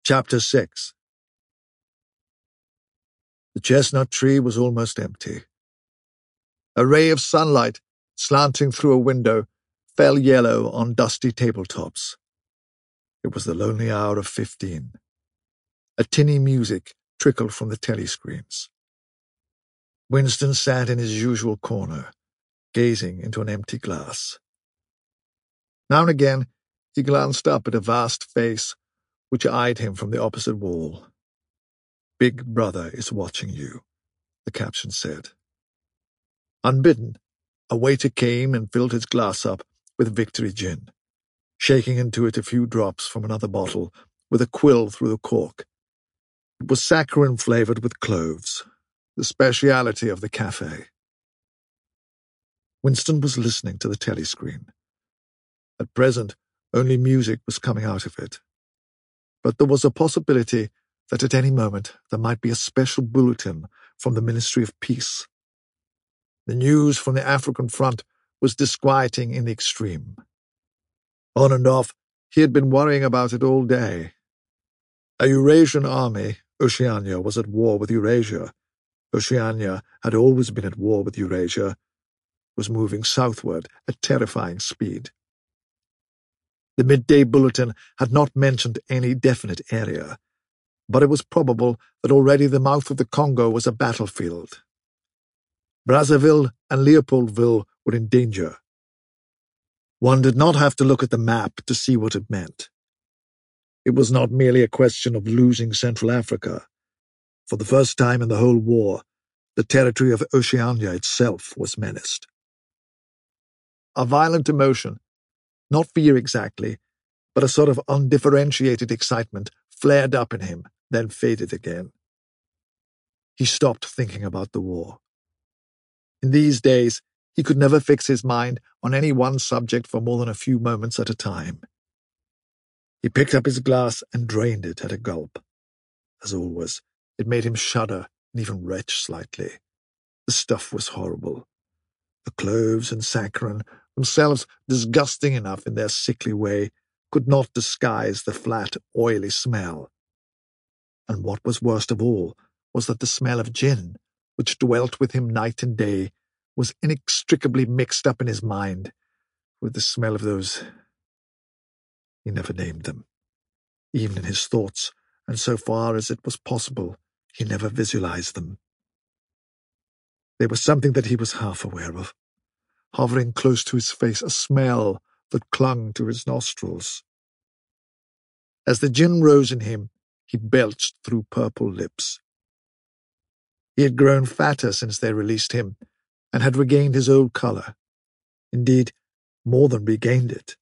Chapter 6. The chestnut tree was almost empty. A ray of sunlight, slanting through a window, fell yellow on dusty tabletops. It was the lonely hour of 15. A tinny music trickled from the telescreens. Winston sat in his usual corner, gazing into an empty glass. Now and again, he glanced up at a vast face which eyed him from the opposite wall. "Big Brother is watching you," the caption said. Unbidden, a waiter came and filled his glass up with Victory gin, shaking into it a few drops from another bottle with a quill through the cork. It was saccharine-flavored with cloves, the speciality of the cafe. Winston was listening to the telescreen. At present, only music was coming out of it. But there was a possibility that at any moment there might be a special bulletin from the Ministry of Peace. The news from the African front was disquieting in the extreme. On and off, he had been worrying about it all day. A Eurasian army, Oceania, was at war with Eurasia. Oceania had always been at war with Eurasia, was moving southward at terrifying speed. The midday bulletin had not mentioned any definite area, but it was probable that already the mouth of the Congo was a battlefield. Brazzaville and Leopoldville were in danger. One did not have to look at the map to see what it meant. It was not merely a question of losing Central Africa. For the first time in the whole war, the territory of Oceania itself was menaced. A violent emotion, not fear exactly, but a sort of undifferentiated excitement flared up in him, then faded again. He stopped thinking about the war. In these days, he could never fix his mind on any one subject for more than a few moments at a time. He picked up his glass and drained it at a gulp. As always, it made him shudder and even retch slightly. The stuff was horrible. The cloves and saccharin, themselves disgusting enough in their sickly way, could not disguise the flat, oily smell. And what was worst of all was that the smell of gin, which dwelt with him night and day, was inextricably mixed up in his mind with the smell of those... He never named them, even in his thoughts, and so far as it was possible, he never visualized them. They were something that he was half aware of, hovering close to his face, a smell that clung to his nostrils. As the gin rose in him, he belched through purple lips. He had grown fatter since they released him, and had regained his old color. Indeed, more than regained it.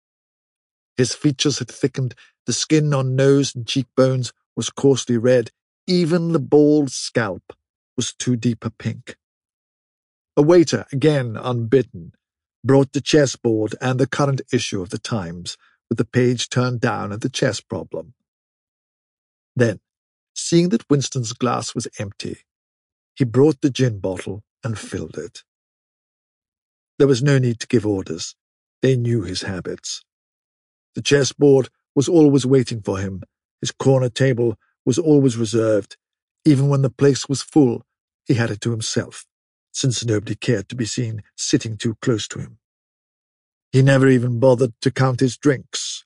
His features had thickened, the skin on nose and cheekbones was coarsely red, even the bald scalp was too deep a pink. A waiter, again unbidden, brought the chessboard and the current issue of the Times, with the page turned down at the chess problem. Then, seeing that Winston's glass was empty, he brought the gin bottle and filled it. There was no need to give orders. They knew his habits. The chessboard was always waiting for him. His corner table was always reserved. Even when the place was full, he had it to himself, since nobody cared to be seen sitting too close to him. He never even bothered to count his drinks.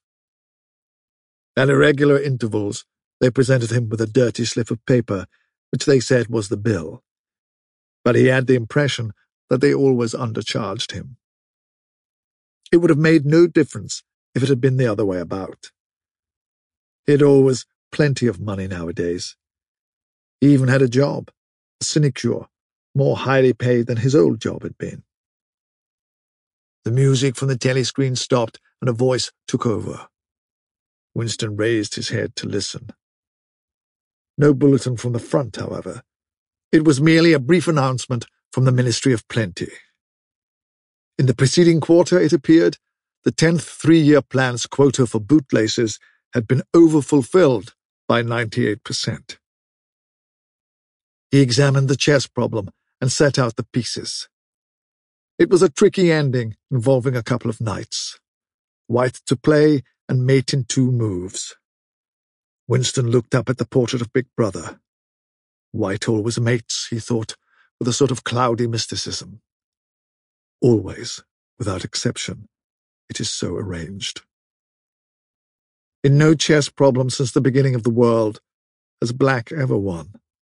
At irregular intervals, they presented him with a dirty slip of paper, which they said was the bill. But he had the impression that they always undercharged him. It would have made no difference if it had been the other way about. He had always plenty of money nowadays. He even had a job, a sinecure, more highly paid than his old job had been. The music from the telescreen stopped and a voice took over. Winston raised his head to listen. No bulletin from the front, however. It was merely a brief announcement from the Ministry of Plenty. In the preceding quarter, it appeared, the 10th three-year plan's quota for bootlaces had been overfulfilled by 98%. He examined the chess problem and set out the pieces. It was a tricky ending involving a couple of knights. White to play and mate in 2 moves. Winston looked up at the portrait of Big Brother. Whitehall was mates, he thought, with a sort of cloudy mysticism. Always, without exception, it is so arranged. In no chess problem since the beginning of the world has black ever won.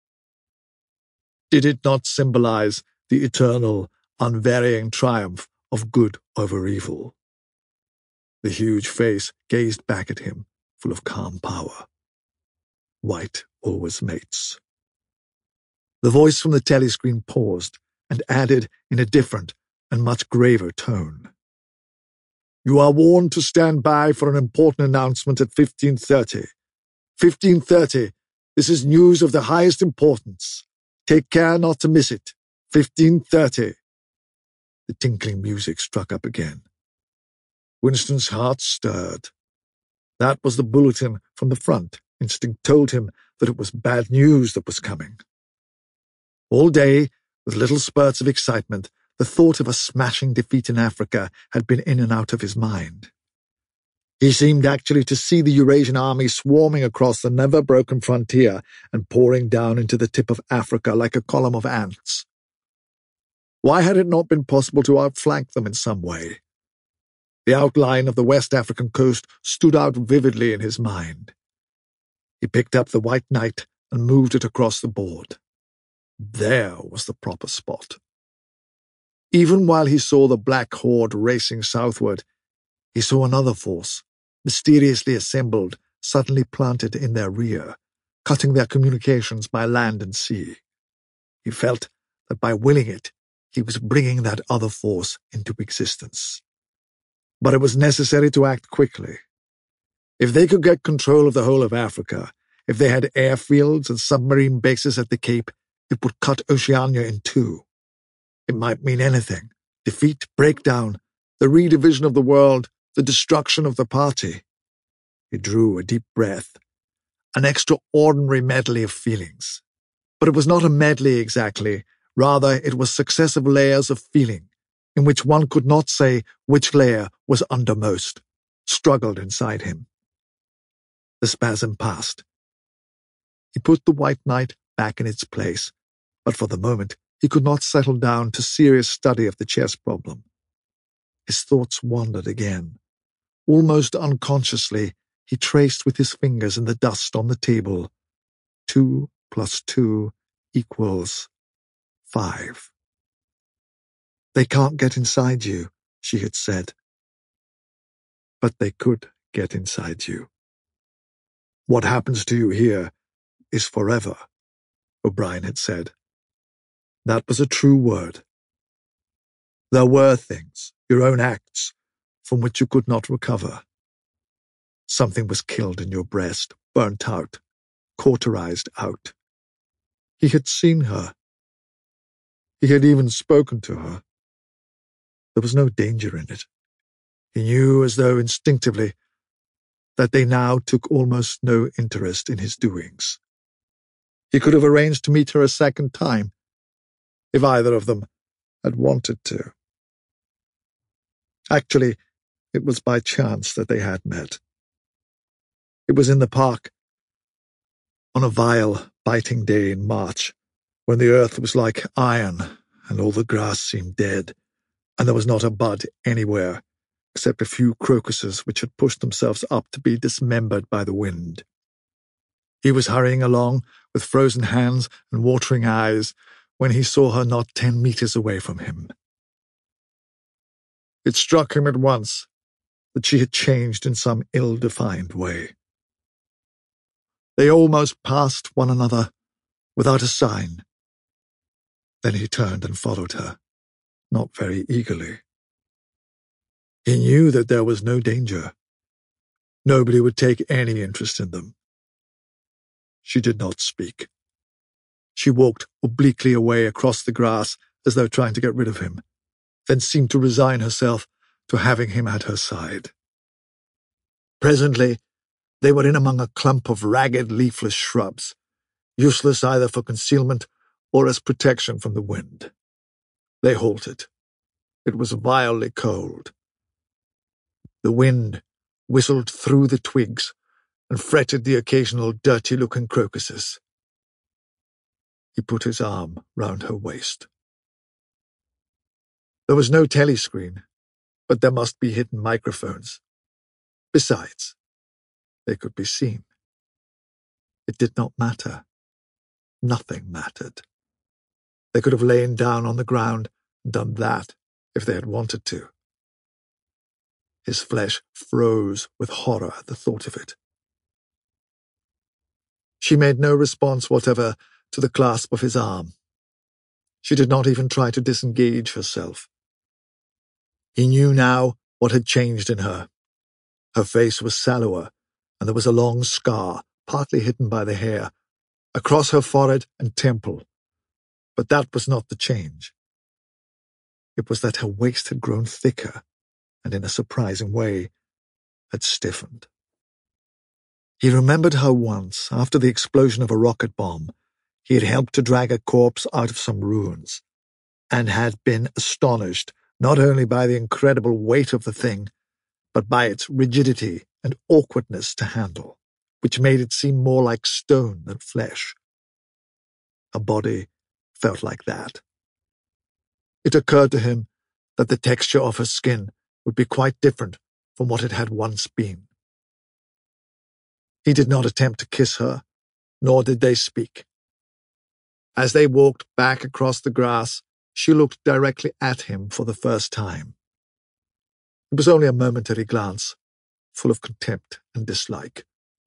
Did it not symbolize the eternal, unvarying triumph of good over evil? The huge face gazed back at him, full of calm power. White always mates. The voice from the telescreen paused and added in a different and much graver tone. You are warned to stand by for an important announcement at 15:30. 15:30. This is news of the highest importance. Take care not to miss it. 15:30. The tinkling music struck up again. Winston's heart stirred. That was the bulletin from the front. Instinct told him that it was bad news that was coming. All day, with little spurts of excitement, the thought of a smashing defeat in Africa had been in and out of his mind. He seemed actually to see the Eurasian army swarming across the never-broken frontier and pouring down into the tip of Africa like a column of ants. Why had it not been possible to outflank them in some way? The outline of the West African coast stood out vividly in his mind. He picked up the white knight and moved it across the board. There was the proper spot. Even while he saw the black horde racing southward, he saw another force, mysteriously assembled, suddenly planted in their rear, cutting their communications by land and sea. He felt that by willing it, he was bringing that other force into existence. But it was necessary to act quickly. If they could get control of the whole of Africa, if they had airfields and submarine bases at the Cape, it would cut Oceania in two. It might mean anything: defeat, breakdown, the redivision of the world, the destruction of the party. He drew a deep breath, an extraordinary medley of feelings. But it was not a medley exactly, rather it was successive layers of feeling, in which one could not say which layer was undermost, struggled inside him. The spasm passed. He put the white knight back in its place, but for the moment he could not settle down to serious study of the chess problem. His thoughts wandered again. Almost unconsciously, he traced with his fingers in the dust on the table. 2 + 2 = 5. They can't get inside you, she had said. But they could get inside you. What happens to you here is forever, O'Brien had said. That was a true word. There were things, your own acts, from which you could not recover. Something was killed in your breast, burnt out, cauterized out. He had seen her. He had even spoken to her. There was no danger in it. He knew, as though instinctively, that they now took almost no interest in his doings. He could have arranged to meet her a second time, if either of them had wanted to. Actually, it was by chance that they had met. It was in the park, on a vile, biting day in March, when the earth was like iron and all the grass seemed dead, and there was not a bud anywhere, except a few crocuses which had pushed themselves up to be dismembered by the wind. He was hurrying along with frozen hands and watering eyes when he saw her not 10 meters away from him. It struck him at once that she had changed in some ill-defined way. They almost passed one another without a sign. Then he turned and followed her, not very eagerly. He knew that there was no danger. Nobody would take any interest in them. She did not speak. She walked obliquely away across the grass as though trying to get rid of him, then seemed to resign herself to having him at her side. Presently, they were in among a clump of ragged, leafless shrubs, useless either for concealment or as protection from the wind. They halted. It was vilely cold. The wind whistled through the twigs and fretted the occasional dirty-looking crocuses. He put his arm round her waist. There was no telescreen, but there must be hidden microphones. Besides, they could be seen. It did not matter. Nothing mattered. They could have lain down on the ground and done that if they had wanted to. His flesh froze with horror at the thought of it. She made no response whatever to the clasp of his arm. She did not even try to disengage herself. He knew now what had changed in her. Her face was sallower, and there was a long scar, partly hidden by the hair, across her forehead and temple. But that was not the change. It was that her waist had grown thicker, and in a surprising way, had stiffened. He remembered how once, after the explosion of a rocket bomb, he had helped to drag a corpse out of some ruins, and had been astonished not only by the incredible weight of the thing, but by its rigidity and awkwardness to handle, which made it seem more like stone than flesh. A body felt like that. It occurred to him that the texture of her skin would be quite different from what it had once been. He did not attempt to kiss her, nor did they speak. As they walked back across the grass, she looked directly at him for the first time. It was only a momentary glance, full of contempt and dislike.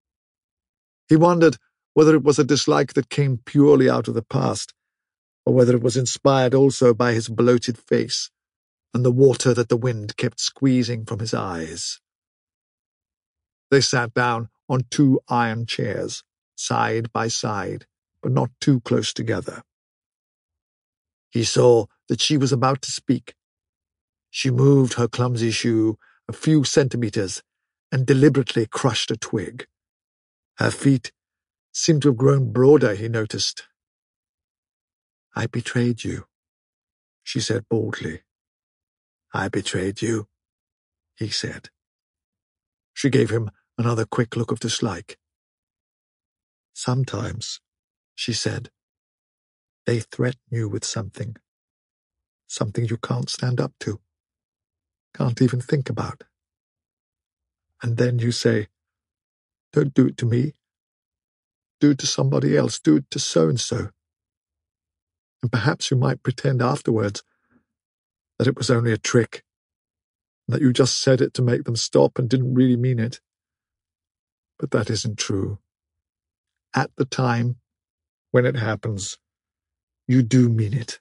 He wondered whether it was a dislike that came purely out of the past, or whether it was inspired also by his bloated face and the water that the wind kept squeezing from his eyes. They sat down on 2 iron chairs, side by side, but not too close together. He saw that she was about to speak. She moved her clumsy shoe a few centimeters and deliberately crushed a twig. Her feet seemed to have grown broader, he noticed. "I betrayed you," she said boldly. "I betrayed you," he said. She gave him another quick look of dislike. "Sometimes," she said, "they threaten you with something you can't stand up to, can't even think about. And then you say, 'Don't do it to me. Do it to somebody else. Do it to so-and-so.' And perhaps you might pretend afterwards that it was only a trick, that you just said it to make them stop and didn't really mean it. But that isn't true. At the time, when it happens, you do mean it.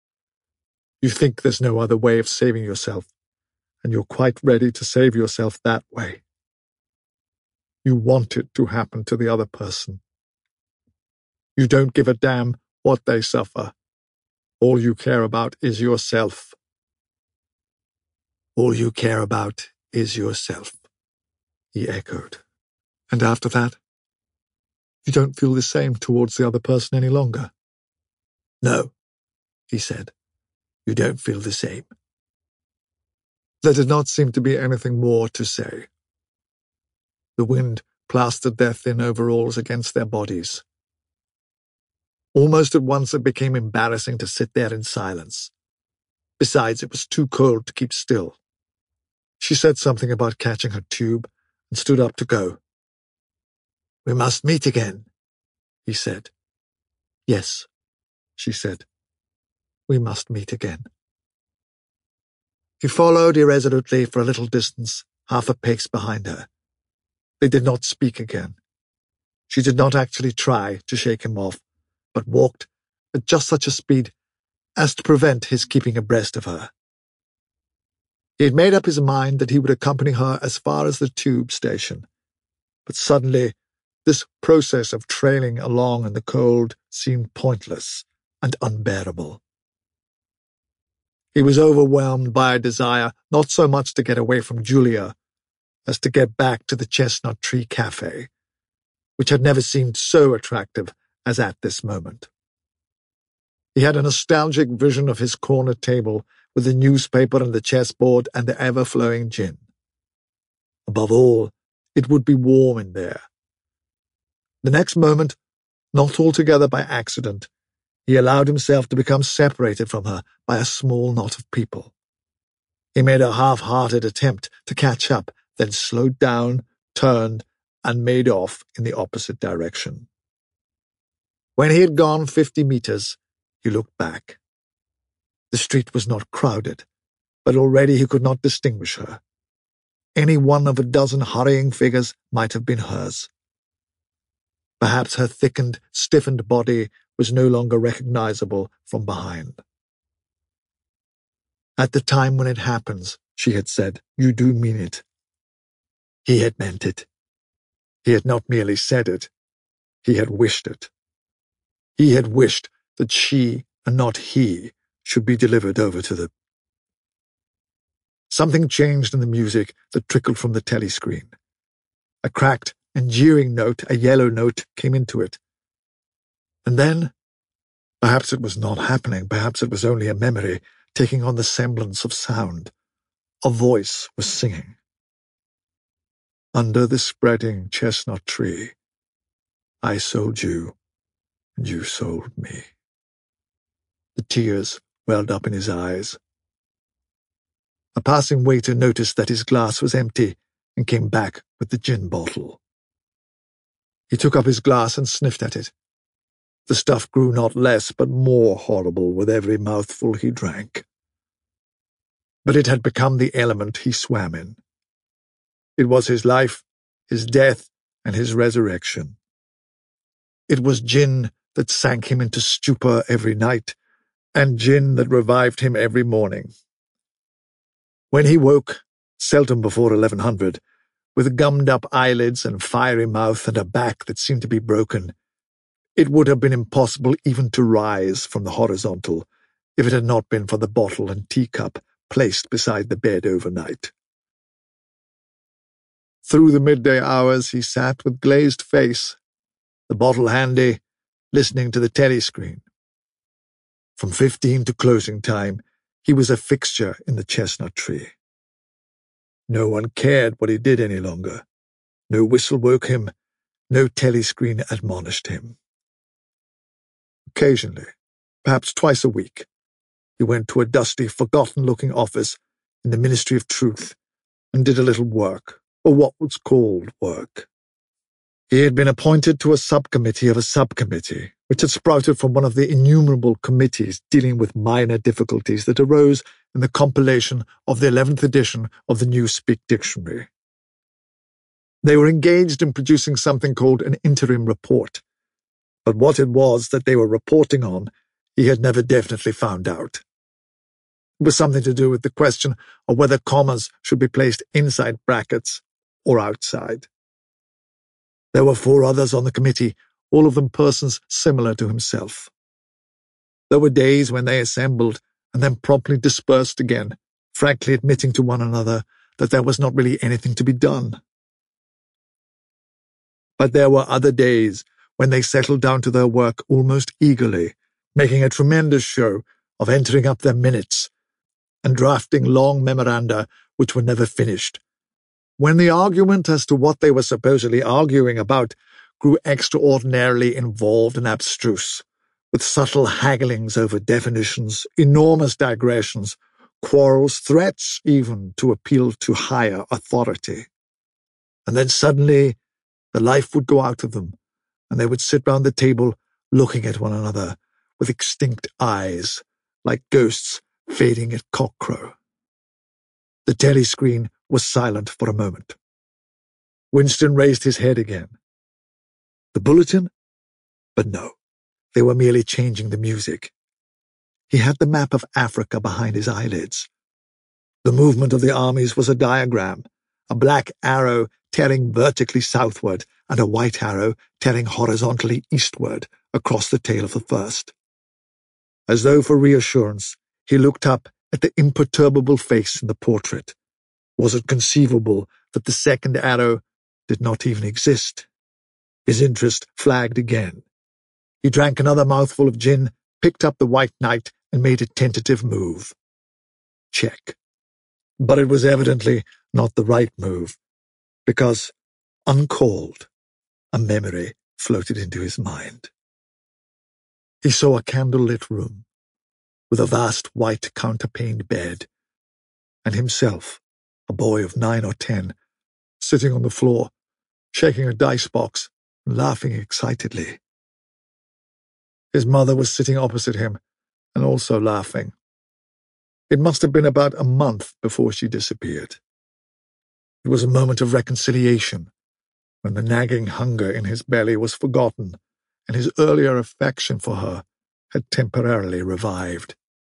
You think there's no other way of saving yourself, and you're quite ready to save yourself that way. You want it to happen to the other person. You don't give a damn what they suffer. All you care about is yourself. All you care about is yourself," he echoed. "And after that, you don't feel the same towards the other person any longer?" "No," he said. "You don't feel the same." There did not seem to be anything more to say. The wind plastered their thin overalls against their bodies. Almost at once it became embarrassing to sit there in silence. Besides, it was too cold to keep still. She said something about catching her tube and stood up to go. "We must meet again," he said. "Yes," she said. "We must meet again." He followed irresolutely for a little distance, half a pace behind her. They did not speak again. She did not actually try to shake him off, but walked at just such a speed as to prevent his keeping abreast of her. He had made up his mind that he would accompany her as far as the tube station, but suddenly this process of trailing along in the cold seemed pointless and unbearable. He was overwhelmed by a desire not so much to get away from Julia as to get back to the Chestnut Tree Cafe, which had never seemed so attractive as at this moment. He had a nostalgic vision of his corner table with the newspaper and the chessboard and the ever-flowing gin. Above all, it would be warm in there, The next moment, not altogether by accident, he allowed himself to become separated from her by a small knot of people. He made a half-hearted attempt to catch up, then slowed down, turned, and made off in the opposite direction. When he had gone 50 meters, he looked back. The street was not crowded, but already he could not distinguish her. Any one of a dozen hurrying figures might have been hers. Perhaps her thickened, stiffened body was no longer recognizable from behind. At the time when it happens, she had said, you do mean it. He had meant it. He had not merely said it, he had wished it. He had wished that she, and not he, should be delivered over to the... Something changed in the music that trickled from the telescreen. A cracked and jeering note, a yellow note, came into it. And then, perhaps it was not happening, perhaps it was only a memory, taking on the semblance of sound. A voice was singing. Under the spreading chestnut tree, I sold you, and you sold me. The tears welled up in his eyes. A passing waiter noticed that his glass was empty and came back with the gin bottle. He took up his glass and sniffed at it. The stuff grew not less but more horrible with every mouthful he drank. But it had become the element he swam in. It was his life, his death, and his resurrection. It was gin that sank him into stupor every night, and gin that revived him every morning. When he woke, seldom before 1100, with gummed-up eyelids and fiery mouth and a back that seemed to be broken, it would have been impossible even to rise from the horizontal if it had not been for the bottle and teacup placed beside the bed overnight. Through the midday hours he sat with glazed face, the bottle handy, listening to the telescreen. From 15 to closing time, he was a fixture in the chestnut tree. No one cared what he did any longer. No whistle woke him, no telescreen admonished him. Occasionally, perhaps twice a week, he went to a dusty, forgotten-looking office in the Ministry of Truth and did a little work, or what was called work. He had been appointed to a subcommittee of a subcommittee, which had sprouted from one of the innumerable committees dealing with minor difficulties that arose in the compilation of the 11th edition of the Newspeak Dictionary. They were engaged in producing something called an interim report, but what it was that they were reporting on, he had never definitely found out. It was something to do with the question of whether commas should be placed inside brackets or outside. There were 4 others on the committee, all of them persons similar to himself. There were days when they assembled and then promptly dispersed again, frankly admitting to one another that there was not really anything to be done. But there were other days when they settled down to their work almost eagerly, making a tremendous show of entering up their minutes and drafting long memoranda which were never finished. When the argument as to what they were supposedly arguing about grew extraordinarily involved and abstruse, with subtle hagglings over definitions, enormous digressions, quarrels, threats even to appeal to higher authority. And then suddenly the life would go out of them, and they would sit round the table looking at one another with extinct eyes, like ghosts fading at cockcrow. The telescreen was silent for a moment. Winston raised his head again. The bulletin? But no, they were merely changing the music. He had the map of Africa behind his eyelids. The movement of the armies was a diagram, a black arrow tearing vertically southward and a white arrow tearing horizontally eastward across the tail of the first. As though for reassurance, he looked up at the imperturbable face in the portrait. Was it conceivable that the second arrow did not even exist? His interest flagged again. He drank another mouthful of gin, picked up the White Knight, and made a tentative move. Check. But it was evidently not the right move, because, uncalled, a memory floated into his mind. He saw a candle-lit room, with a vast white counterpaned bed, and himself, a boy of 9 or 10, sitting on the floor, shaking a dice box and laughing excitedly. His mother was sitting opposite him and also laughing. It must have been about a month before she disappeared. It was a moment of reconciliation, when the nagging hunger in his belly was forgotten and his earlier affection for her had temporarily revived.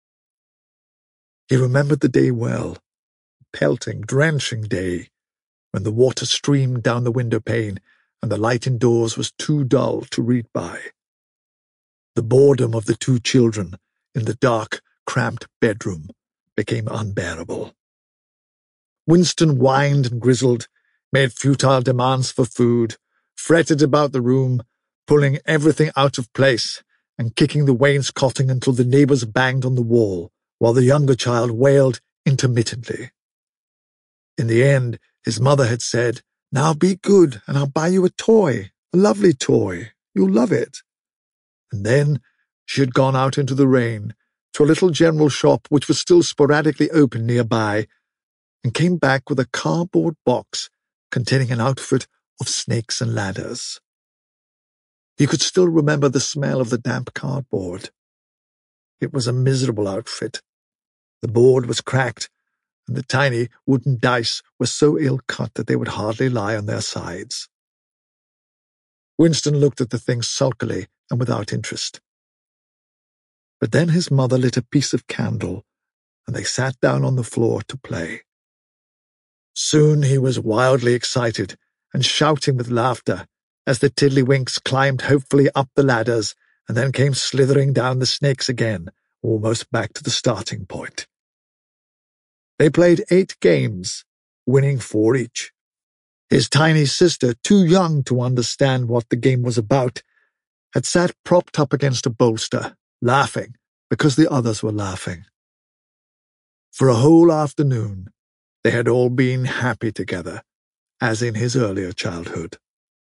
He remembered the day well, a pelting, drenching day, when the water streamed down the window pane and the light indoors was too dull to read by. The boredom of the 2 children in the dark, cramped bedroom became unbearable. Winston whined and grizzled, made futile demands for food, fretted about the room, pulling everything out of place and kicking the wainscoting until the neighbors banged on the wall, while the younger child wailed intermittently. In the end, his mother had said, "Now be good, and I'll buy you a toy, a lovely toy. You'll love it." And then she had gone out into the rain, to a little general shop which was still sporadically open nearby, and came back with a cardboard box containing an outfit of snakes and ladders. He could still remember the smell of the damp cardboard. It was a miserable outfit. The board was cracked, and the tiny wooden dice were so ill-cut that they would hardly lie on their sides. Winston looked at the thing sulkily and without interest. But then his mother lit a piece of candle, and they sat down on the floor to play. Soon he was wildly excited and shouting with laughter as the tiddlywinks climbed hopefully up the ladders and then came slithering down the snakes again, almost back to the starting point. They played 8 games, winning 4 each. His tiny sister, too young to understand what the game was about, had sat propped up against a bolster, laughing because the others were laughing. For a whole afternoon, they had all been happy together, as in his earlier childhood.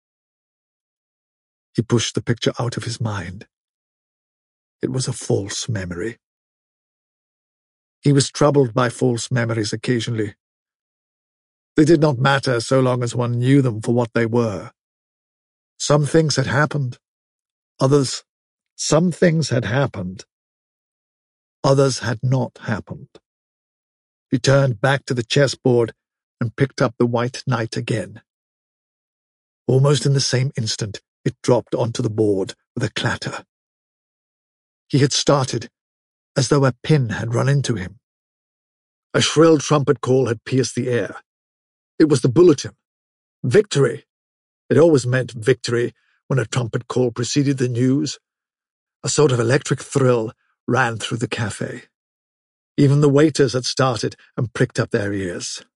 He pushed the picture out of his mind. It was a false memory. He was troubled by false memories occasionally. They did not matter so long as one knew them for what they were. Some things had happened. Some things had happened. Others had not happened. He turned back to the chessboard and picked up the white knight again. Almost in the same instant, it dropped onto the board with a clatter. He had started, as though a pin had run into him. A shrill trumpet call had pierced the air. It was the bulletin. Victory! It always meant victory when a trumpet call preceded the news. A sort of electric thrill ran through the cafe. Even the waiters had started and pricked up their ears.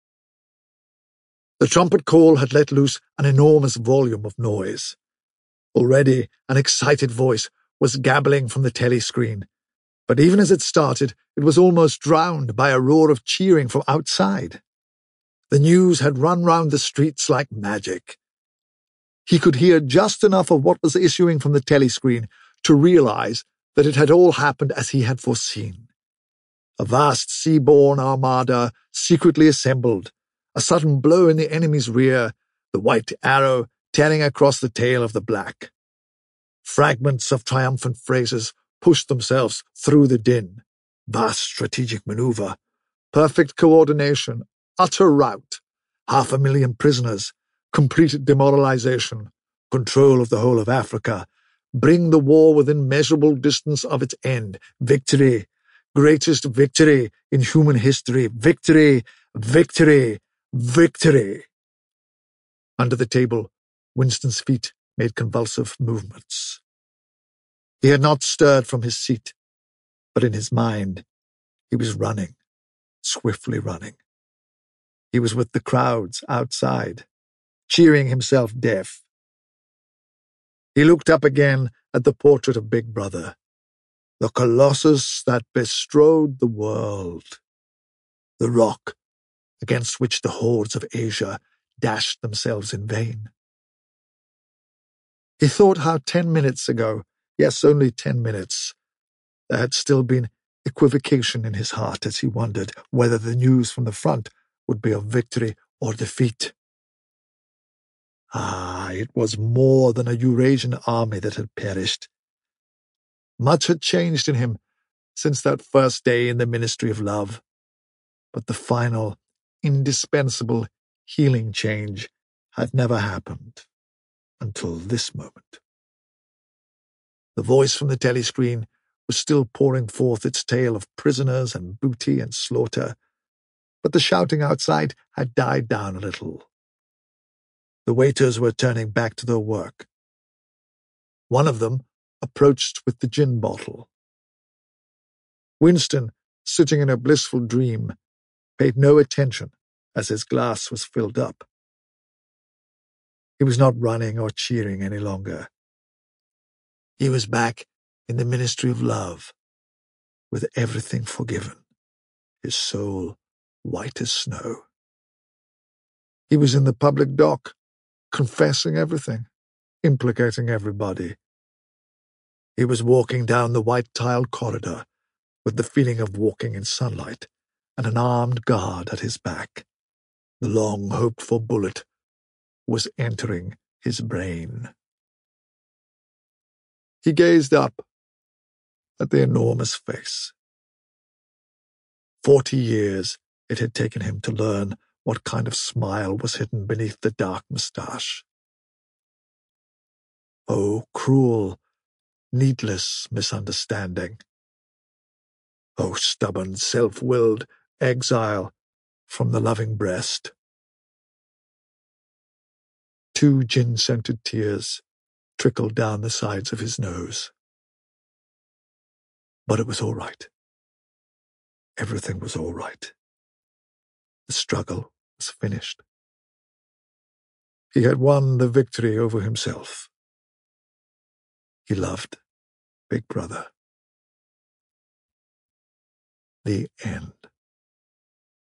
The trumpet call had let loose an enormous volume of noise. Already an excited voice was gabbling from the telescreen, but even as it started, it was almost drowned by a roar of cheering from outside. The news had run round the streets like magic. He could hear just enough of what was issuing from the telescreen to realize that it had all happened as he had foreseen. A vast sea-borne armada secretly assembled, a sudden blow in the enemy's rear, the white arrow tearing across the tail of the black. Fragments of triumphant phrases pushed themselves through the din. Vast strategic maneuver, perfect coordination, utter rout, 500,000 prisoners, complete demoralization, control of the whole of Africa, bring the war within measurable distance of its end, victory, greatest victory in human history, victory, victory, victory. Under the table, Winston's feet made convulsive movements. He had not stirred from his seat, but in his mind, he was running, swiftly running. He was with the crowds outside, cheering himself deaf. He looked up again at the portrait of Big Brother, the colossus that bestrode the world, the rock against which the hordes of Asia dashed themselves in vain. He thought how 10 minutes ago, yes, only 10 minutes, there had still been equivocation in his heart as he wondered whether the news from the front would be of victory or defeat. Ah, it was more than a Eurasian army that had perished. Much had changed in him since that first day in the Ministry of Love, but the final, indispensable, healing change had never happened until this moment. The voice from the telescreen was still pouring forth its tale of prisoners and booty and slaughter, but the shouting outside had died down a little. The waiters were turning back to their work. One of them approached with the gin bottle. Winston, sitting in a blissful dream, paid no attention as his glass was filled up. He was not running or cheering any longer. He was back in the Ministry of Love, with everything forgiven, his soul white as snow. He was in the public dock, confessing everything, implicating everybody. He was walking down the white-tiled corridor with the feeling of walking in sunlight and an armed guard at his back. The long-hoped-for bullet was entering his brain. He gazed up at the enormous face. 40 years it had taken him to learn what kind of smile was hidden beneath the dark moustache. Oh, cruel, needless misunderstanding. Oh, stubborn, self-willed exile from the loving breast. 2 gin-scented tears trickled down the sides of his nose. But it was all right. Everything was all right. The struggle was finished. He had won the victory over himself. He loved Big Brother. The end.